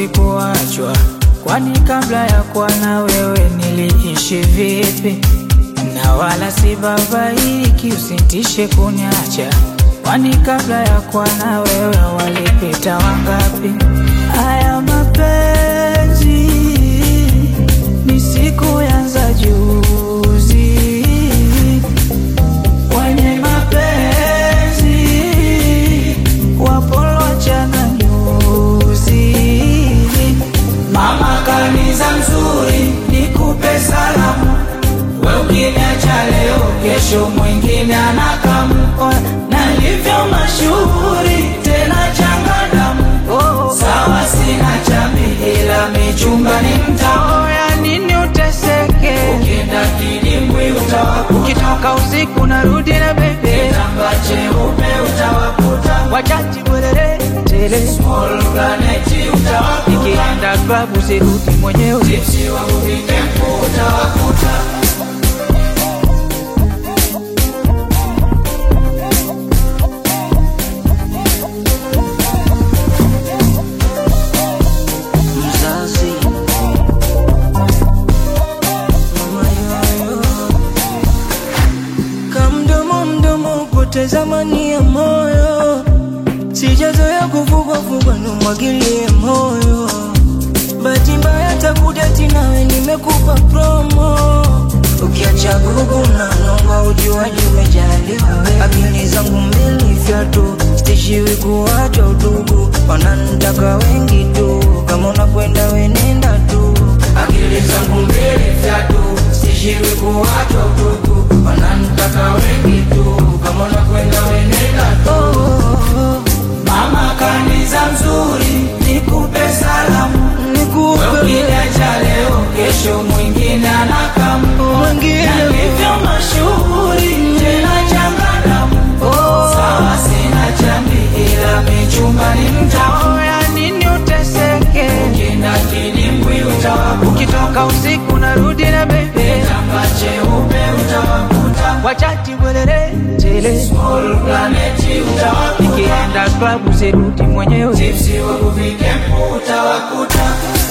sikuachwa. Kwani kabla ya kuwa na wewe niliishi vipi? Na wala si babaiki, usintishe kuniacha. Kwani kabla ya kuwa na wewe walipita wangapi? Haya mapenzi ni siku yanza juzi. Wenye mapenzi wapolo chana nyuzi. Mama kaniza mzuri, nikupe salamu. We ukiniacha leo, kesho mwingine anakamu. Na livyo mashuhuri, tena changadamu. Sawa sina chambi, ila michumba ni mtamu. Ya nini uteseke, ukienda kidimbwi utawakuta. Ukitoka usiku narudi na bebe, kitamba cheupe utawakuta. Wachachi bwelele tele, small planet utawakuta. Nikienda klabu sirudi mwenyewe, tipsi wangu vikempu utawakuta. Zamani ya moyo sijazoea kufugwa numwagilie moyo. Bahati mbaya takudeti nawe nimekupa promo. Ukiacha gugu na nonga ujuaji umejaliwa. Akili zangu mbili fyatu, stishiwi kuwacha udugu. Wananitaka wengi tu, kama unakwenda wenenda tu. Akili zangu mbili fyatu, stishiwi kuwacha udugu. Wananitaka wengi tu, kama unakwenda wenenda tu. Mama kaniza mzuri, nikupe salamu. We ukiniacha leo, kesho mwingine anakamu. Na livyo mashuhuri, tena changadamu. Sawa sina chambi, ila michumba ni mtamu. Ya nini uteseke, ukienda kidimbwi utawakuta. Ukitoka usiku narudi na bebe, kitamba cheupe utawakuta. Wachachi bwelele tele, small planet utawakuta. Nikienda klabu sirudi mwenyewe, tipsi wangu vikempu utawakuta.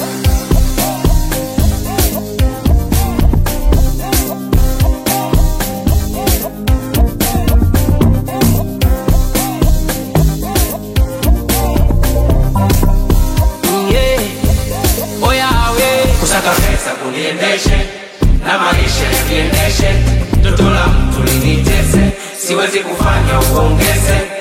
Kusaka pesa kuniendeshe, na maisha niendeshe. Toto la mtu linitese, siwezi kufanya uongeze.